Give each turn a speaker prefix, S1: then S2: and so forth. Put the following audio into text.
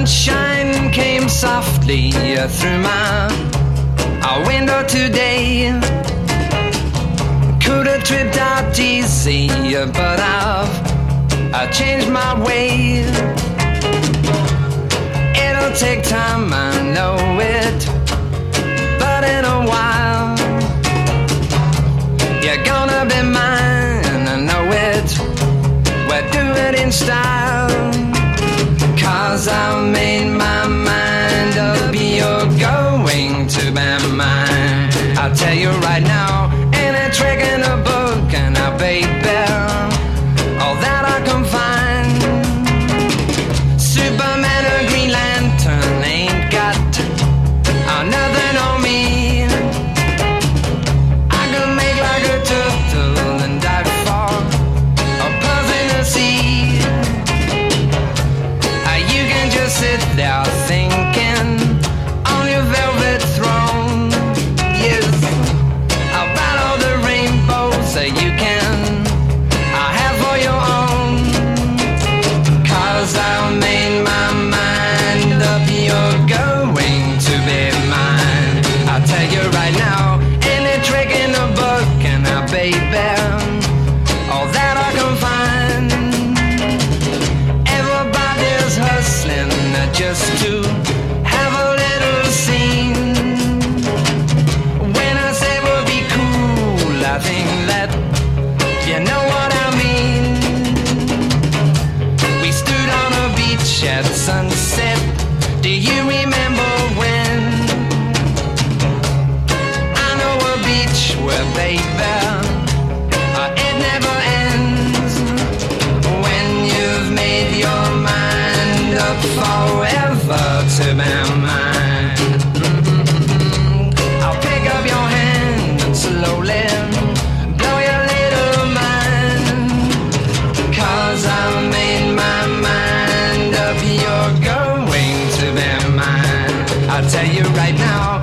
S1: sunshine came softly through my window today. Could have tripped out easy, but I've changed my way. It'll take time, I know it, but in a while you're gonna be mine, I know it. We'll do it in style, 'cause I've made my mind up. You're going to be mine. I'll tell you right now, ain't a trick in a book, and a baby, all that I can find. Superman or Green Lantern ain't got nothing on me. I can make like a turtle and dive for a buzz in the sea. You can just sit there thinking on your velvet throne. Yes, about all the rainbows that you can have for your own. 'Cause I've made my mind up. You're going to be mine. I'll tell you right now, any trick in the book, and baby, all that I can find. Everybody's hustling just to have a little scene. When I say we'll be cool, I think that you know what I mean. We stood on a beach at sunset. Do you remember when? I know a beach where, baby, it never ends. When you've made your mind up forever to be mine. I'll pick up your hand and slowly blow your little mind. 'Cause I've made my mind up. You're going to be mine. I'll tell you right now,